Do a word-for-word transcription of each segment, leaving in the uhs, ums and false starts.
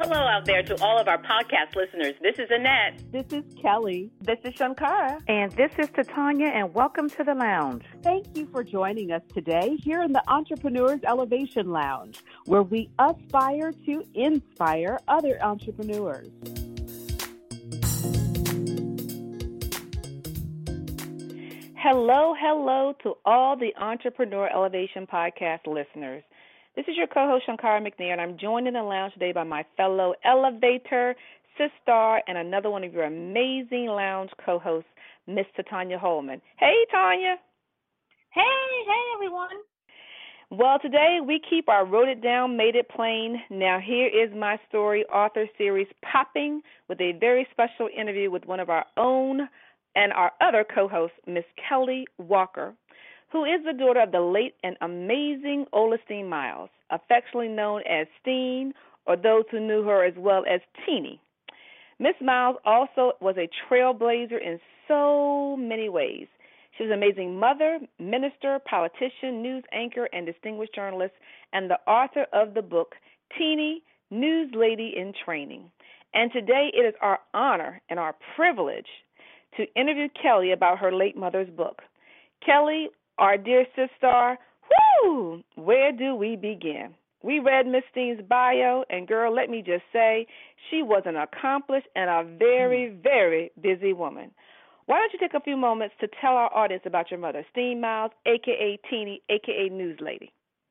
Hello out there to all of our podcast listeners. This is Annette. This is Kelly. This is Shankara. And this is Titania, and welcome to the lounge. Thank you for joining us today here in the Entrepreneurs Elevation Lounge, where we aspire to inspire other entrepreneurs. Hello, hello to all the Entrepreneur Elevation podcast listeners. This is your co-host, Shankara McNair, and I'm joined in the lounge today by my fellow elevator, sister, and another one of your amazing lounge co-hosts, Miss Titania Holman. Hey, Tanya. Hey, hey, everyone. Well, today we keep our Wrote It Down, Made It Plain. Now, here is my story author series popping with a very special interview with one of our own and our other co-hosts, Miss Kelly Walker, who is the daughter of the late and amazing Ola Steen Miles, affectionately known as Steen, or those who knew her as well as Teenie. Miss Miles also was a trailblazer in so many ways. She was an amazing mother, minister, politician, news anchor, and distinguished journalist, and the author of the book, Teenie, News Lady in Training. And today it is our honor and our privilege to interview Kelly about her late mother's book. Kelly, our dear sister, whoo, where do we begin? We read Miss Steen's bio, and girl, let me just say, she was an accomplished and a very, very busy woman. Why don't you take a few moments to tell our audience about your mother, Steen Miles, a k a. Teenie, a k a. News Lady.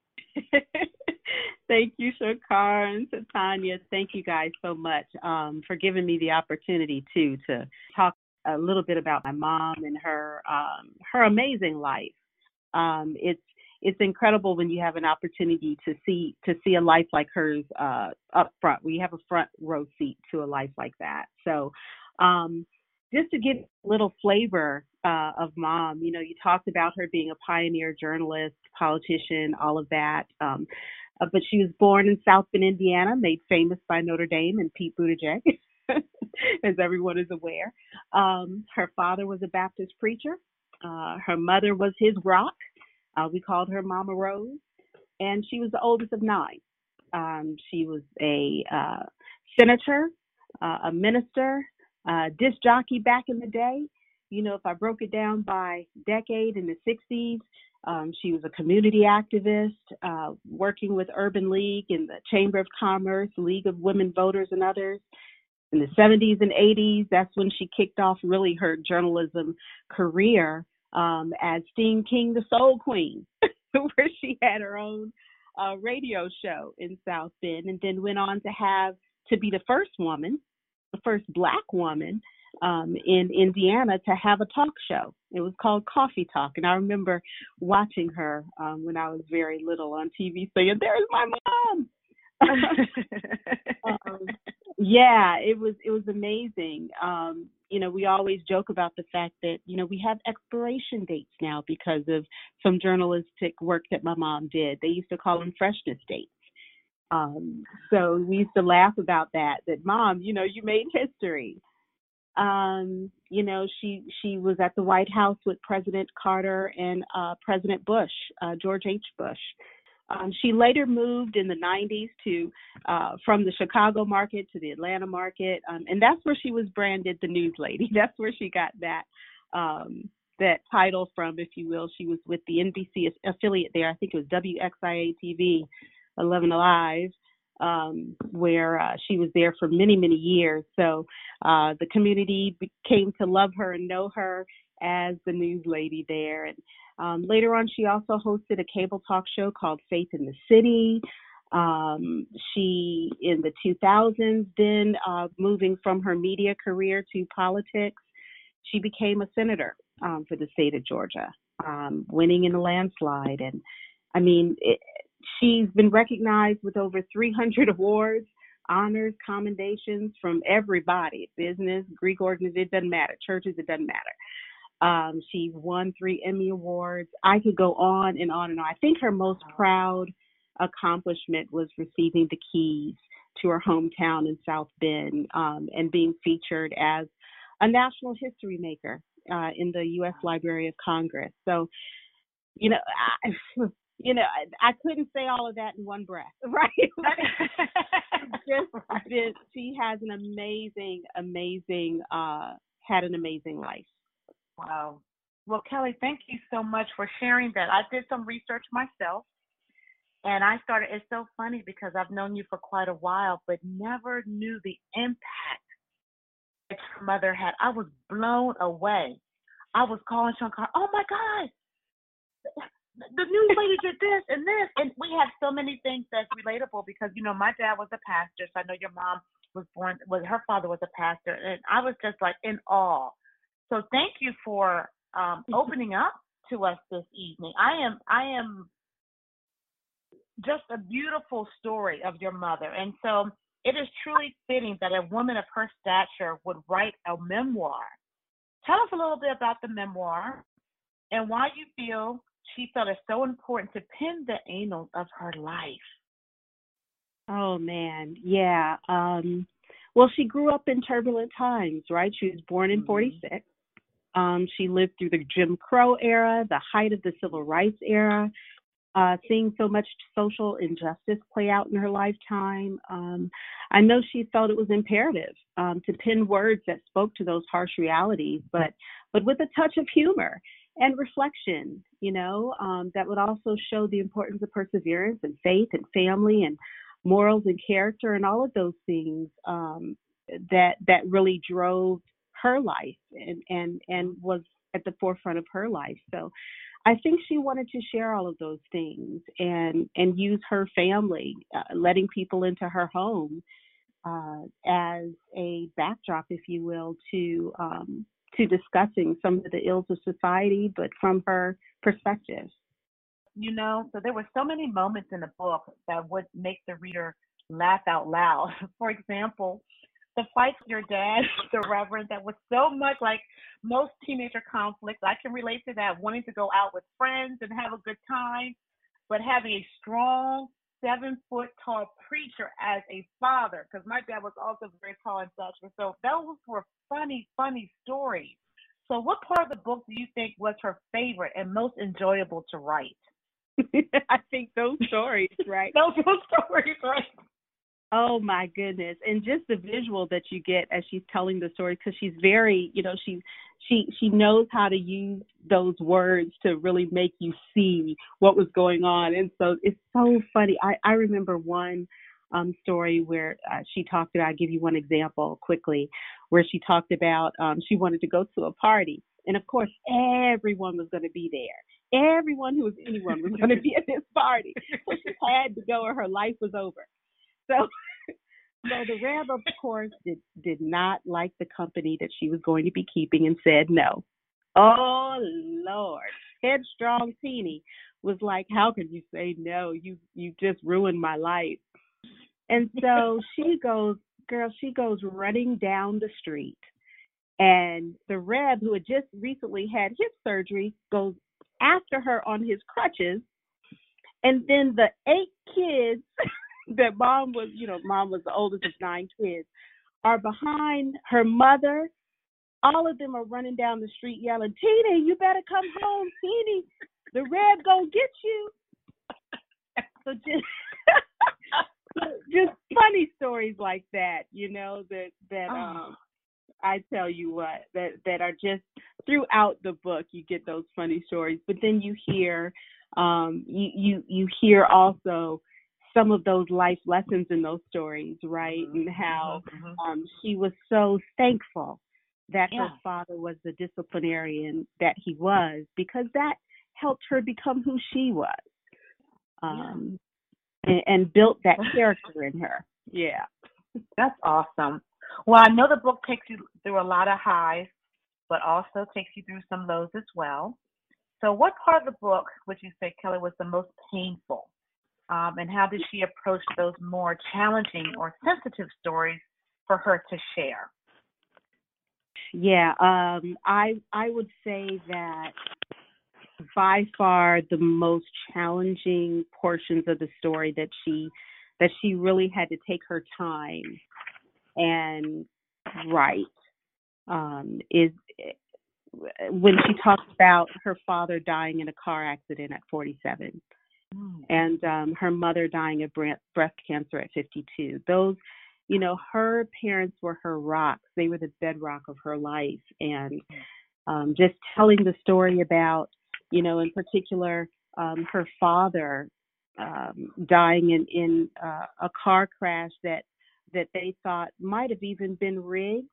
Thank you, Shakar and Titania. Thank you guys so much um, for giving me the opportunity, too, to talk a little bit about my mom and her um, her amazing life. Um, it's it's incredible when you have an opportunity to see to see a life like hers uh, up front. We have a front row seat to a life like that. So um, just to give a little flavor uh, of mom, you know, you talked about her being a pioneer journalist, politician, all of that. Um, uh, but she was born in South Bend, Indiana, made famous by Notre Dame and Pete Buttigieg, as everyone is aware. Um, her father was a Baptist preacher. Uh, her mother was his rock. Uh, we called her Mama Rose, and she was the oldest of nine. Um, she was a uh, senator, uh, a minister, uh, disc jockey back in the day. You know, if I broke it down by decade in the sixties, um, she was a community activist, uh, working with Urban League and the Chamber of Commerce, League of Women Voters and others. In the seventies and eighties, that's when she kicked off really her journalism career um, as Steen King, the Soul Queen, where she had her own uh, radio show in South Bend, and then went on to have to be the first woman, the first Black woman um, in Indiana to have a talk show. It was called Coffee Talk, and I remember watching her um, when I was very little on T V, saying, "There's my mom." um, yeah, it was it was amazing. Um, you know, we always joke about the fact that, you know, we have expiration dates now because of some journalistic work that my mom did. They used to call them freshness dates. Um, so we used to laugh about that, that mom, you know, you made history. Um, you know, she she was at the White House with President Carter and uh, President Bush, uh, George H. Bush. Um, she later moved in the nineties to uh, from the Chicago market to the Atlanta market, um, and that's where she was branded the News Lady. That's where she got that um, that title from, if you will. She was with the N B C affiliate there. I think it was W X I A T V, eleven Alive, um, where uh, she was there for many, many years. So uh, the community came to love her and know her as the News Lady there. And Um, later on, she also hosted a cable talk show called Faith in the City. Um, she, in the two thousands, then uh, moving from her media career to politics, she became a senator um, for the state of Georgia, um, winning in a landslide. And I mean, it, she's been recognized with over three hundred awards, honors, commendations from everybody, business, Greek organizations, it doesn't matter, churches, it doesn't matter. Um, she won three Emmy Awards. I could go on and on and on. I think her most proud accomplishment was receiving the keys to her hometown in South Bend um, and being featured as a national history maker uh, in the U S Library of Congress. So, you know, I, you know, I, I couldn't say all of that in one breath, right? Just, just, she has an amazing, amazing, uh, had an amazing life. Wow. Well, Kelly, thank you so much for sharing that. I did some research myself, and I started, it's so funny because I've known you for quite a while, but never knew the impact that your mother had. I was blown away. I was calling Sean Carr, oh my God, the news lady did this and this. And we have so many things that's relatable because, you know, my dad was a pastor, so I know your mom was born, was her father was a pastor, and I was just like in awe. So thank you for um, opening up to us this evening. I am, I am just a beautiful story of your mother. And so it is truly fitting that a woman of her stature would write a memoir. Tell us a little bit about the memoir and why you feel she felt it so important to pen the annals of her life. Oh, man. Yeah. Um, well, she grew up in turbulent times, right? She was born in forty-six. Um, she lived through the Jim Crow era, the height of the Civil Rights era, uh, seeing so much social injustice play out in her lifetime. Um, I know she felt it was imperative um, to pen words that spoke to those harsh realities, but but with a touch of humor and reflection, you know, um, that would also show the importance of perseverance and faith and family and morals and character and all of those things um, that that really drove her life and, and, and was at the forefront of her life. So I think she wanted to share all of those things and, and use her family, uh, letting people into her home uh, as a backdrop, if you will, to um, to discussing some of the ills of society, but from her perspective. You know, so there were so many moments in the book that would make the reader laugh out loud. For example, the fight with your dad, the Reverend, that was so much like most teenager conflicts. I can relate to that, wanting to go out with friends and have a good time, but having a strong seven foot tall preacher as a father, because my dad was also very tall and such. So those were funny, funny stories. So what part of the book do you think was her favorite and most enjoyable to write? I think those stories, right? those those stories, right? Oh my goodness. And just the visual that you get as she's telling the story, because she's very, you know, she she she knows how to use those words to really make you see what was going on. And so it's so funny. I, I remember one um, story where uh, she talked about, I'll give you one example quickly, where she talked about um, she wanted to go to a party. And of course, everyone was going to be there. Everyone who was anyone was going to be at this party. So she had to go or her life was over. So, so the Rev, of course, did, did not like the company that she was going to be keeping and said no. Oh, Lord. Headstrong Teeny was like, how could you say no? You you just ruined my life. And so she goes, girl, she goes running down the street. And the Rev, who had just recently had hip surgery, goes after her on his crutches. And then the eight kids that mom was, you know, mom was the oldest of nine kids, are behind her mother. All of them are running down the street yelling, Teeny, you better come home, Teeny. The Rev gonna get you. So just, just funny stories like that, you know, that, that um, I tell you what, that, that are just throughout the book, you get those funny stories. But then you hear, um, you, you, you hear also some of those life lessons in those stories, right? Mm-hmm. And how mm-hmm. um, she was so thankful that yeah. her father was the disciplinarian that he was, because that helped her become who she was, um, yeah. and, and built that character in her. Yeah. That's awesome. Well, I know the book takes you through a lot of highs, but also takes you through some lows as well. So what part of the book would you say, Kelly, was the most painful? Um, and how did she approach those more challenging or sensitive stories for her to share? Yeah, um, I I would say that by far the most challenging portions of the story that she that she really had to take her time and write um, is when she talks about her father dying in a car accident at forty-seven. mm. and um, her mother dying of breast cancer at fifty-two. Those, you know, her parents were her rocks. They were the bedrock of her life. And um, just telling the story about, you know, in particular, um, her father um, dying in, in uh, a car crash that, that they thought might have even been rigged.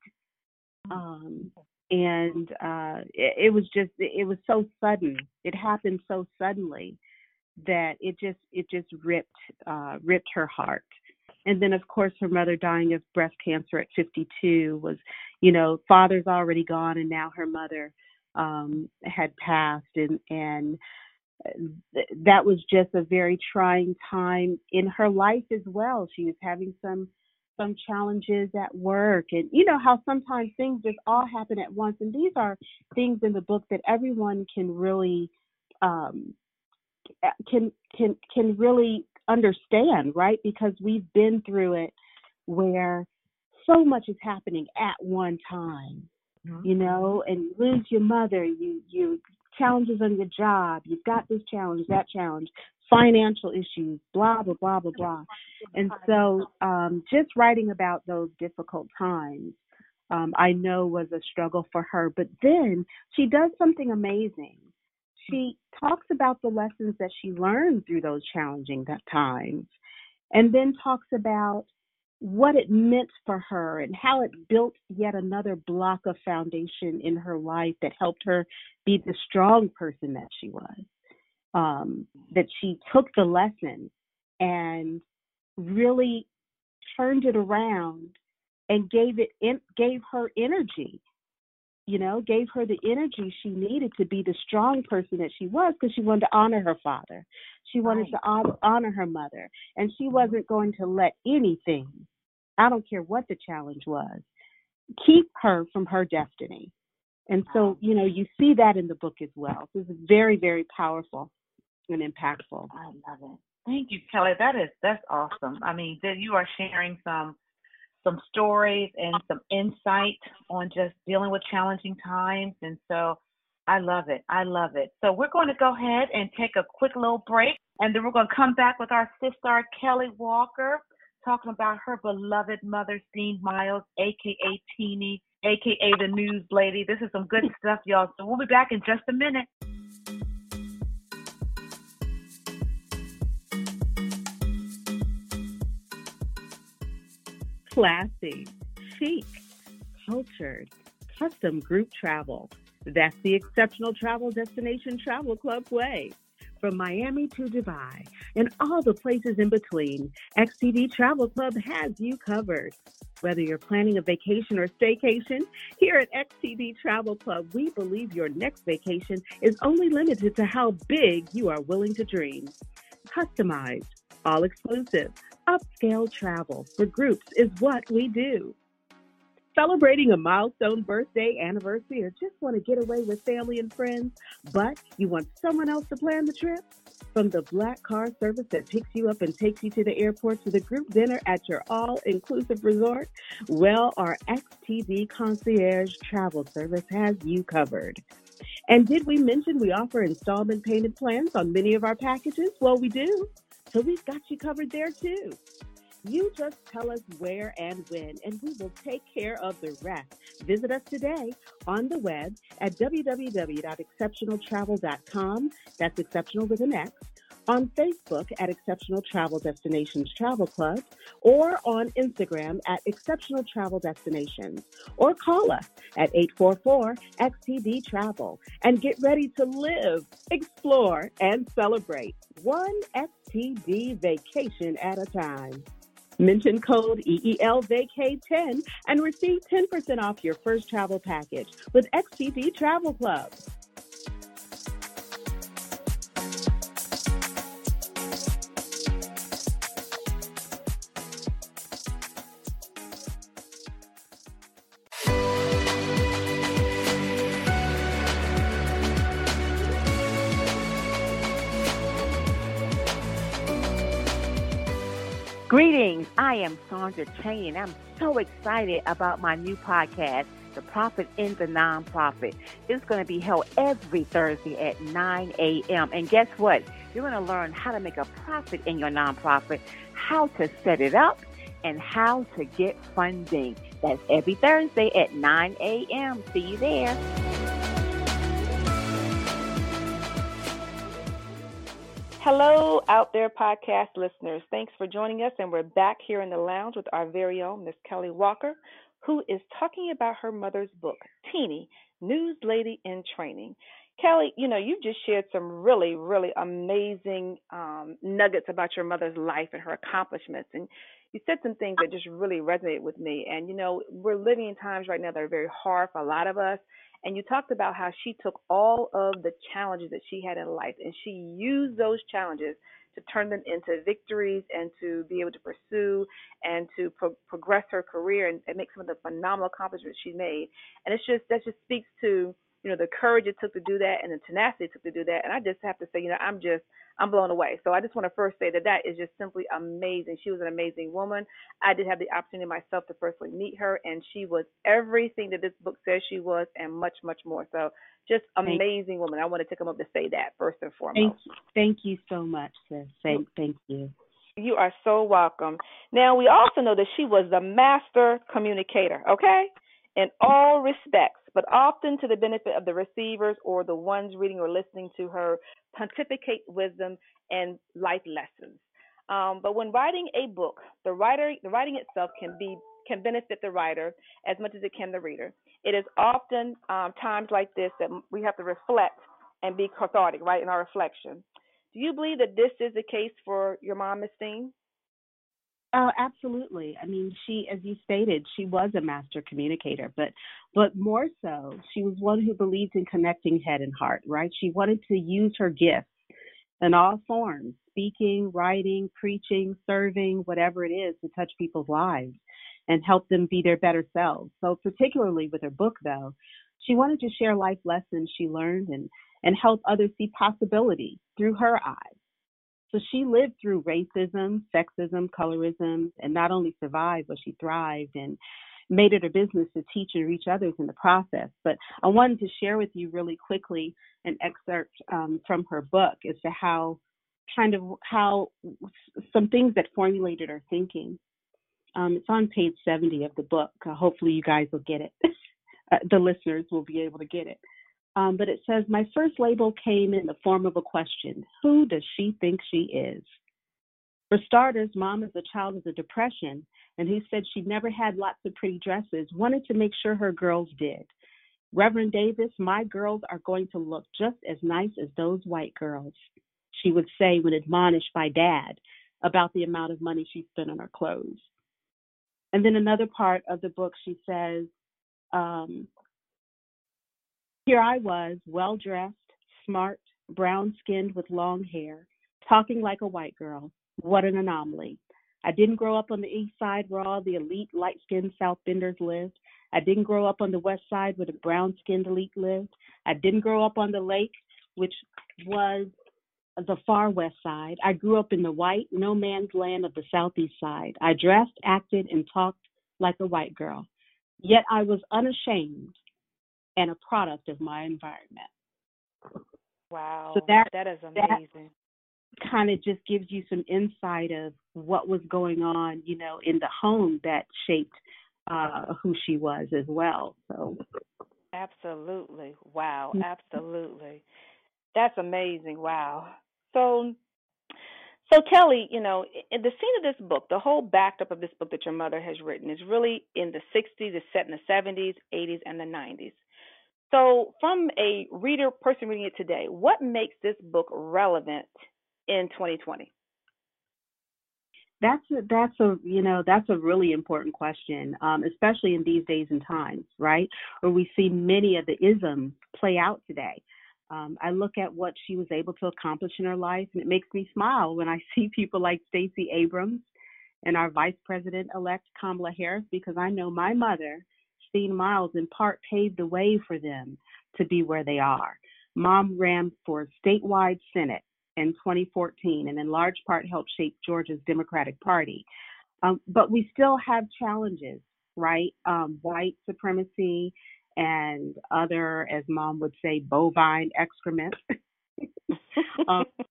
Um, and uh, it, it was just, it was so sudden. It happened so suddenly that it just, it just ripped, uh, ripped her heart. And then, of course, her mother dying of breast cancer at fifty-two was, you know, father's already gone, and now her mother um, had passed. And, and th- that was just a very trying time in her life as well. She was having some some challenges at work. And you know how sometimes things just all happen at once. And these are things in the book that everyone can really um, can can can really understand, right? Because we've been through it where so much is happening at one time, mm-hmm. you know, and you lose your mother, you you challenges on your job, you've got this challenge, that challenge, financial issues, blah, blah, blah, blah, blah. And so um, just writing about those difficult times, um, I know was a struggle for her. But then she does something amazing. She talks about the lessons that she learned through those challenging times, and then talks about what it meant for her and how it built yet another block of foundation in her life that helped her be the strong person that she was. Um, that she took the lesson and really turned it around and gave it in, gave her energy. You know, gave her the energy she needed to be the strong person that she was, because she wanted to honor her father. She wanted right. to honor her mother. And she wasn't going to let anything, I don't care what the challenge was, keep her from her destiny. And so, you know, you see that in the book as well. So it's very, very powerful and impactful. I love it. Thank you, Kelly. That is, that's awesome. I mean, that you are sharing some some stories and some insight on just dealing with challenging times. And so I love it. I love it. So we're going to go ahead and take a quick little break, and then we're going to come back with our sister, Kelly Walker, talking about her beloved mother, Steen Miles, a k a. Teenie, a k a the News Lady. This is some good stuff, y'all. So we'll be back in just a minute. Classy, chic, cultured, custom group travel. That's the Exceptional Travel Destination Travel Club way. From Miami to Dubai and all the places in between, X T D Travel Club has you covered. Whether you're planning a vacation or staycation, here at X T D Travel Club, we believe your next vacation is only limited to how big you are willing to dream. Customized, all exclusive, upscale travel for groups is what we do. Celebrating a milestone birthday, anniversary, or just want to get away with family and friends, but you want someone else to plan the trip? From the black car service that picks you up and takes you to the airport to the group dinner at your all-inclusive resort, well, our X T D Concierge Travel Service has you covered. And did we mention we offer installment payment plans on many of our packages? Well, we do. So we've got you covered there, too. You just tell us where and when, and we will take care of the rest. Visit us today on the web at w w w dot exceptional travel dot com. That's exceptional with an X. On Facebook at Exceptional Travel Destinations Travel Club, or on Instagram at Exceptional Travel Destinations, or call us at eight four four X T D Travel and get ready to live, explore, and celebrate one X T D vacation at a time. Mention code E E L V A C A ten and receive ten percent off your first travel package with X T D Travel Club. Greetings. I am Sandra Cheney, and I'm so excited about my new podcast, The Profit in the Nonprofit. It's going to be held every Thursday at nine a.m. And guess what? You're going to learn how to make a profit in your nonprofit, how to set it up, and how to get funding. That's every Thursday at nine a.m. See you there. Hello, out there podcast listeners. Thanks for joining us, and we're back here in the lounge with our very own Miss Kelly Walker, who is talking about her mother's book, Teeny, News Lady in Training. Kelly, you know, you just shared some really, really amazing um, nuggets about your mother's life and her accomplishments, and you said some things that just really resonated with me. And, you know, we're living in times right now that are very hard for a lot of us. And you talked about how she took all of the challenges that she had in life and she used those challenges to turn them into victories and to be able to pursue and to pro- progress her career and, and make some of the phenomenal accomplishments she made. And it's just, that just speaks to, you know, the courage it took to do that and the tenacity it took to do that. And I just have to say, you know, I'm just, I'm blown away. So I just want to first say that that is just simply amazing. She was an amazing woman. I did have the opportunity myself to personally meet her, and she was everything that this book says she was and much, much more. So just amazing woman. I want to take them up to say that first and foremost. Thank you, thank you so much, sis. Thank, thank you. You are so welcome. Now, we also know that she was the master communicator, okay, in all respects, but often to the benefit of the receivers or the ones reading or listening to her pontificate wisdom and life lessons. Um, but when writing a book, the writer, the writing itself can be can benefit the writer as much as it can the reader. It is often um, times like this that we have to reflect and be cathartic, right, in our reflection. Do you believe that this is the case for your mom, Miss Steen? Oh, absolutely. I mean, she, as you stated, she was a master communicator, but but more so, she was one who believed in connecting head and heart, right? She wanted to use her gifts in all forms, speaking, writing, preaching, serving, whatever it is, to touch people's lives and help them be their better selves. So particularly with her book, though, she wanted to share life lessons she learned and, and help others see possibility through her eyes. So she lived through racism, sexism, colorism, and not only survived, but she thrived and made it a business to teach and reach others in the process. But I wanted to share with you really quickly an excerpt um, from her book as to how kind of how some things that formulated her thinking. Um, it's on page seventy of the book. Uh, hopefully you guys will get it. uh, the listeners will be able to get it. Um, but it says, my first label came in the form of a question. Who does she think she is? For starters, Mom is a child of the Depression, and who said she never had lots of pretty dresses, wanted to make sure her girls did. Reverend Davis, my girls are going to look just as nice as those white girls, she would say when admonished by Dad about the amount of money she spent on her clothes. And then another part of the book, she says, um, here I was, well-dressed, smart, brown-skinned with long hair, talking like a white girl. What an anomaly. I didn't grow up on the east side where all the elite light-skinned South Benders lived. I didn't grow up on the west side where the brown-skinned elite lived. I didn't grow up on the lake, which was the far west side. I grew up in the white, no man's land of the southeast side. I dressed, acted, and talked like a white girl. Yet I was unashamed and a product of my environment. Wow, so that, that is amazing. That kind of just gives you some insight of what was going on, you know, in the home that shaped uh, who she was as well. So, absolutely, wow, absolutely, that's amazing. Wow. So, so Kelly, you know, in the scene of this book, the whole backdrop of this book that your mother has written is really in the sixties. It's set in the seventies, eighties, and the nineties. So from a reader, person reading it today, what makes this book relevant in twenty twenty? That's a, that's a you know that's a really important question, um, especially in these days and times, right? Where we see many of the isms play out today. Um, I look at what she was able to accomplish in her life, and it makes me smile when I see people like Stacey Abrams and our Vice President-elect Kamala Harris, because I know my mother, Steen Miles, in part paved the way for them to be where they are. Mom ran for statewide Senate in twenty fourteen and in large part helped shape Georgia's Democratic Party. Um, but we still have challenges, right? Um, white supremacy and other, as Mom would say, bovine excrement. um,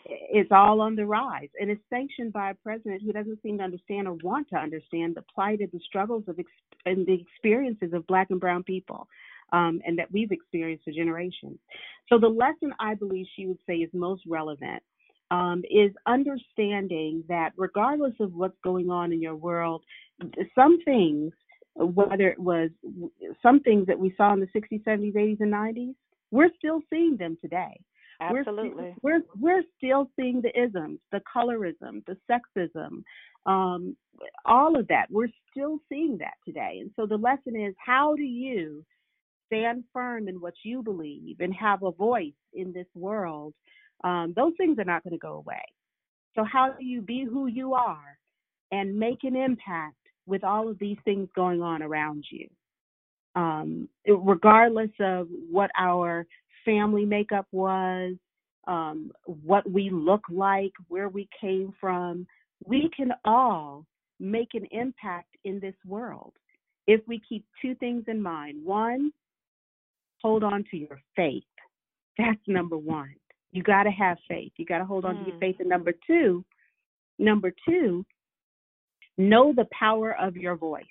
it's all on the rise, and it's sanctioned by a president who doesn't seem to understand or want to understand the plight and the struggles of ex- and the experiences of Black and brown people, um, and that we've experienced for generations. So the lesson I believe she would say is most relevant um, is understanding that regardless of what's going on in your world, some things, whether it was some things that we saw in the sixties, seventies, eighties, and nineties, we're still seeing them today. Absolutely. We're, we're we're still seeing the isms, the colorism, the sexism, um, all of that. We're still seeing that today. And so the lesson is, how do you stand firm in what you believe and have a voice in this world? Um, those things are not going to go away. So how do you be who you are and make an impact with all of these things going on around you? Um, regardless of what our family makeup was, um, what we look like, where we came from, we can all make an impact in this world if we keep two things in mind. One, hold on to your faith. That's number one. You got to have faith. You got to hold on mm. to your faith. And number two, number two, know the power of your voice.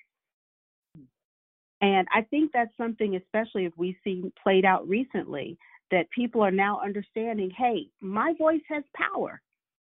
And I think that's something, especially if we've seen played out recently, that people are now understanding, hey, my voice has power.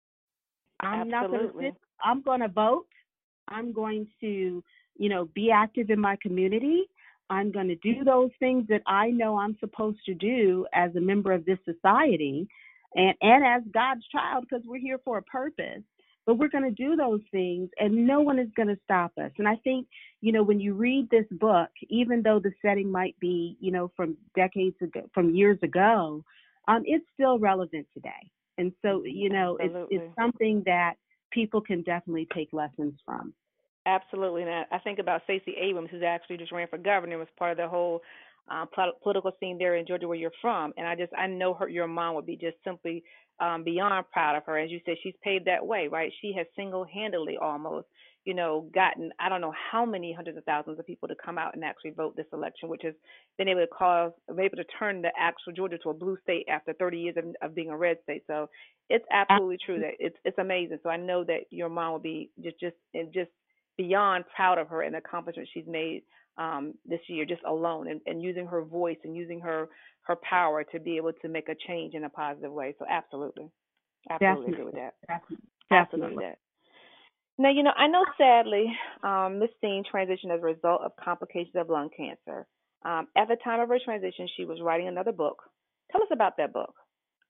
I'm Absolutely. not going to sit, I'm going to vote. I'm going to, you know, be active in my community. I'm going to do those things that I know I'm supposed to do as a member of this society and, and as God's child, because we're here for a purpose. But we're going to do those things, and no one is going to stop us. And I think, you know, when you read this book, even though the setting might be, you know, from decades ago, from years ago, um, it's still relevant today. And so, you know, it's, it's something that people can definitely take lessons from. Absolutely. And I think about Stacey Abrams, who's actually just ran for governor, was part of the whole uh, political scene there in Georgia, where you're from. And I just, I know her, your mom would be just simply um, beyond proud of her. As you said, she's paved that way, right? She has single-handedly almost, you know, gotten, I don't know how many hundreds of thousands of people to come out and actually vote this election, which has been able to cause, been able to turn the actual Georgia to a blue state after thirty years of, of being a red state. So it's absolutely true that it's, it's amazing. So I know that your mom will be just, just, just beyond proud of her and the accomplishments she's made um, this year, just alone, and, and using her voice and using her, her power to be able to make a change in a positive way. So absolutely, absolutely Definitely. agree with that. Definitely. Absolutely with that. Now, you know, I know sadly um, Miss Steen transitioned as a result of complications of lung cancer. Um, at the time of her transition, she was writing another book. Tell us about that book.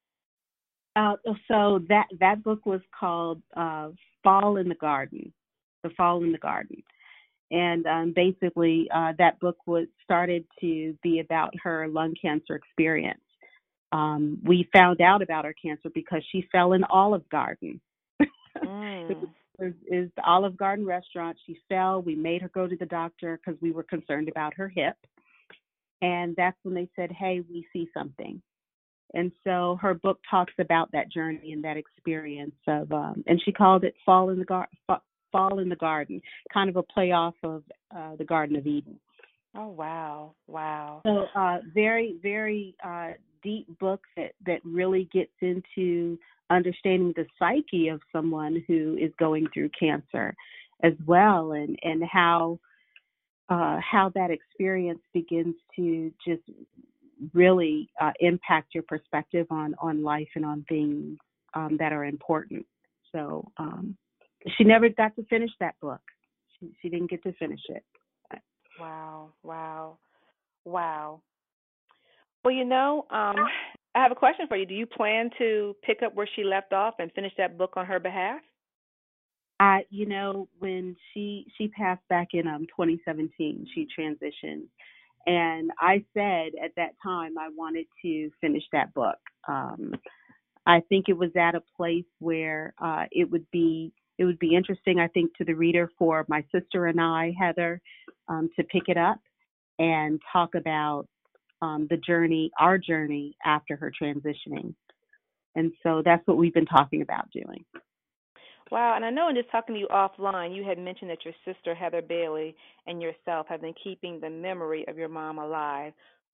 Uh, so that that book was called uh, Fall in the Garden. The Fall in the Garden. And um, basically, uh, that book was started to be about her lung cancer experience. Um, we found out about her cancer because she fell in Olive Garden. Mm. It was, is the Olive Garden restaurant. She fell. We made her go to the doctor because we were concerned about her hip. And that's when they said, hey, we see something. And so her book talks about that journey and that experience of, um, and she called it Fall in the Garden. Fall in the Garden, kind of a play off of uh, the Garden of Eden. Oh, wow. Wow. So uh, very, very uh, deep book that, that really gets into understanding the psyche of someone who is going through cancer as well, and, and how uh, how that experience begins to just really uh, impact your perspective on, on life and on things um, that are important. So um she never got to finish that book. She, she didn't get to finish it. Wow, wow, wow. Well, you know, um, I have a question for you. Do you plan to pick up where she left off and finish that book on her behalf? I, you know, when she she passed back in um twenty seventeen, she transitioned, and I said at that time I wanted to finish that book. Um, I think it was at a place where uh, it would be it would be interesting, I think, to the reader for my sister and I, Heather, um, to pick it up and talk about um, the journey, our journey after her transitioning. And so that's what we've been talking about doing. Wow, and I know in just talking to you offline, you had mentioned that your sister, Heather Bailey, and yourself have been keeping the memory of your mom alive.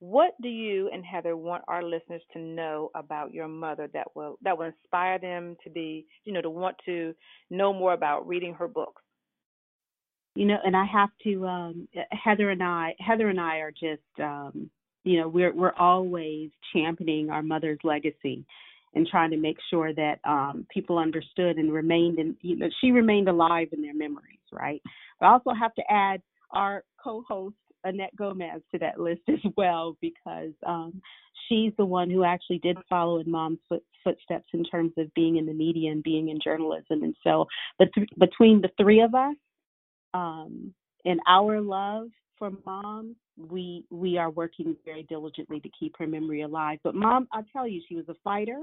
what do you and Heather want our listeners to know about your mother that will that will inspire them to be, you know, to want to know more about reading her books? You know, and I have to, um, Heather and I, Heather and I are just, um, you know, we're we're always championing our mother's legacy and trying to make sure that um, people understood and remained in, you know, she remained alive in their memories, right? I also have to add our co-host Annette Gomez to that list as well, because um, she's the one who actually did follow in Mom's foot, footsteps in terms of being in the media and being in journalism. And so, but th- between the three of us, um, and our love for Mom, we we are working very diligently to keep her memory alive. But Mom, I'll tell you, she was a fighter,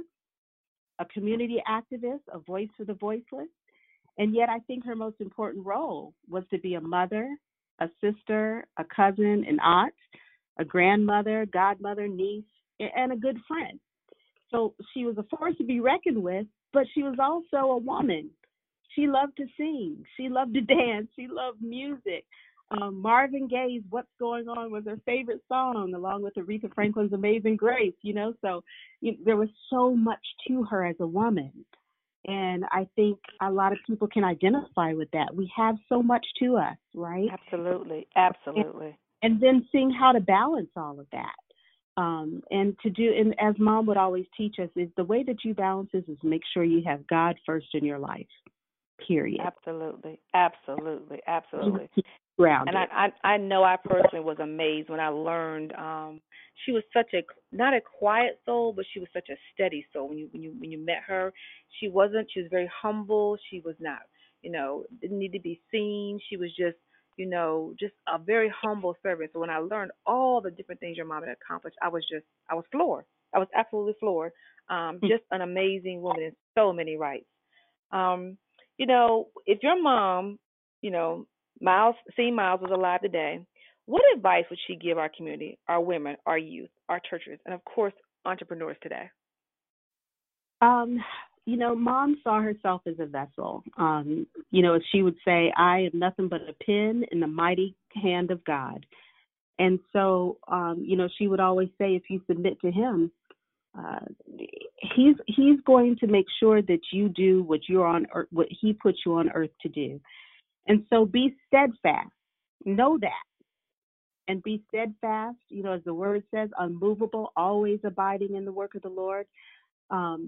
a community activist, a voice for the voiceless. And yet I think her most important role was to be a mother, a sister, a cousin, an aunt, a grandmother, godmother, niece, and a good friend. So she was a force to be reckoned with, but she was also a woman. She loved to sing. She loved to dance. She loved music. Um, Marvin Gaye's "What's Going On" was her favorite song, along with Aretha Franklin's "Amazing Grace." You know, so you know, there was so much to her as a woman, and I think a lot of people can identify with that. We have so much to us, right? Absolutely, absolutely. And, and then seeing how to balance all of that, um, and to do, and as Mom would always teach us, is the way that you balance this is make sure you have God first in your life. Period. Absolutely, absolutely, absolutely. Grounded. And I, I, I know I personally was amazed when I learned um, she was such a not a quiet soul, but she was such a steady soul. When you when you when you met her, she wasn't. She was very humble. She was not, you know, didn't need to be seen. She was just, you know, just a very humble servant. So when I learned all the different things your mom had accomplished, I was just I was floored. I was absolutely floored. Um, just an amazing woman in so many rights. Um, you know, if your mom, you know, Miles, seeing Miles was alive today, what advice would she give our community, our women, our youth, our churches, and of course, entrepreneurs today? Um, you know, Mom saw herself as a vessel. Um, you know, as she would say, I am nothing but a pen in the mighty hand of God. And so, um, you know, she would always say, if you submit to Him, uh, he's he's going to make sure that you do what you're on earth, what He put you on earth to do. And so, be steadfast. Know that. And be steadfast, you know, as the word says, unmovable, always abiding in the work of the Lord. Um,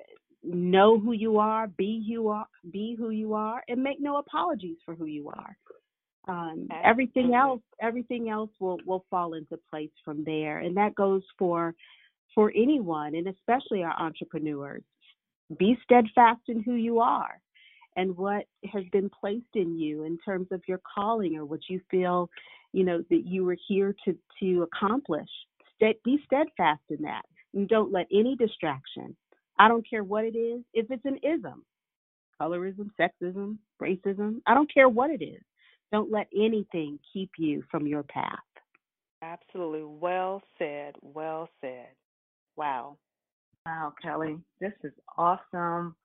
know who you are, be you are, be who you are, and make no apologies for who you are. Um, everything else, everything else will will fall into place from there, and that goes for for anyone, and especially our entrepreneurs. Be steadfast in who you are and what has been placed in you in terms of your calling or what you feel, you know, that you were here to, to accomplish. Ste- be steadfast in that. And don't let any distraction, I don't care what it is, if it's an ism, colorism, sexism, racism, I don't care what it is. Don't let anything keep you from your path. Absolutely. Well said. Well said. Wow. Wow, Kelly, this is awesome.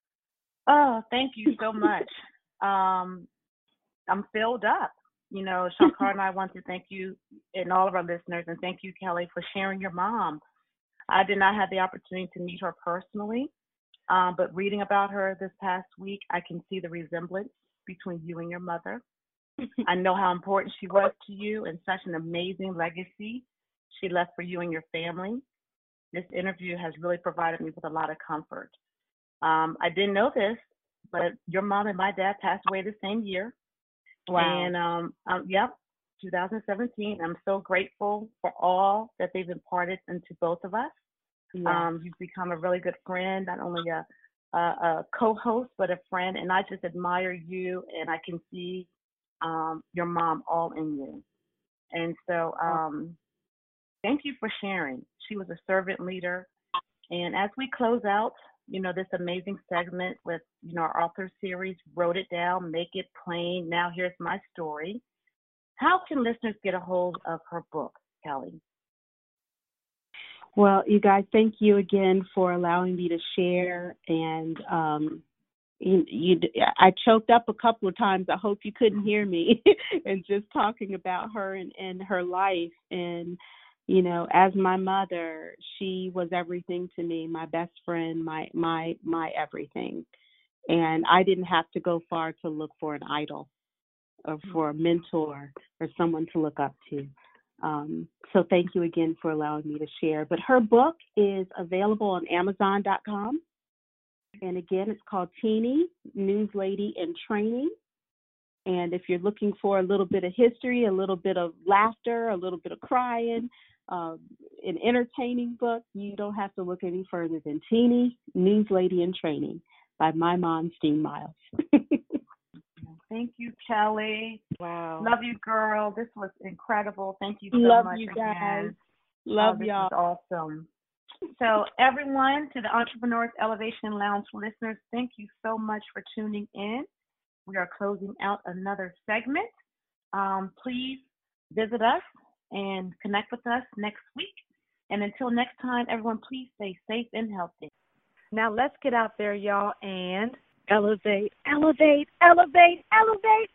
Oh, thank you so much. Um, I'm filled up. You know, Shankar and I want to thank you and all of our listeners, and thank you, Kelly, for sharing your mom. I did not have the opportunity to meet her personally, um, but reading about her this past week, I can see the resemblance between you and your mother. I know how important she was to you and such an amazing legacy she left for you and your family. This interview has really provided me with a lot of comfort. Um, I didn't know this, but your mom and my dad passed away the same year. Wow. And um, um, yep, two thousand seventeen. I'm so grateful for all that they've imparted into both of us. Yeah. Um, you've become a really good friend, not only a, a, a co-host, but a friend. And I just admire you, and I can see um, your mom all in you. And so um, thank you for sharing. She was a servant leader. And as we close out, you know, this amazing segment with, you know, our author series, Wrote It Down, Make It Plain. Now here's my story. How can listeners get a hold of her book, Kelly? Well, you guys, thank you again for allowing me to share. And um, you, you, I choked up a couple of times. I hope you couldn't hear me. And just talking about her and, and her life. And You know, as my mother, she was everything to me, my best friend, my my my everything. And I didn't have to go far to look for an idol or for a mentor or someone to look up to. Um, so thank you again for allowing me to share. But her book is available on Amazon dot com. And again, it's called Teeny, News Lady in Training. And if you're looking for a little bit of history, a little bit of laughter, a little bit of crying, um, an entertaining book, you don't have to look any further than Teeny, News Lady in Training by my mom, Steen Miles. Thank you, Kelly. Wow. Love you, girl. This was incredible. Thank you so Love much you again. guys. Love oh, this y'all. was awesome. So, everyone, to the Entrepreneurs Elevation Lounge listeners, thank you so much for tuning in. We are closing out another segment. Um, please visit us and connect with us next week. And until next time, everyone, please stay safe and healthy. Now let's get out there, y'all, and Elevate, elevate, elevate, elevate.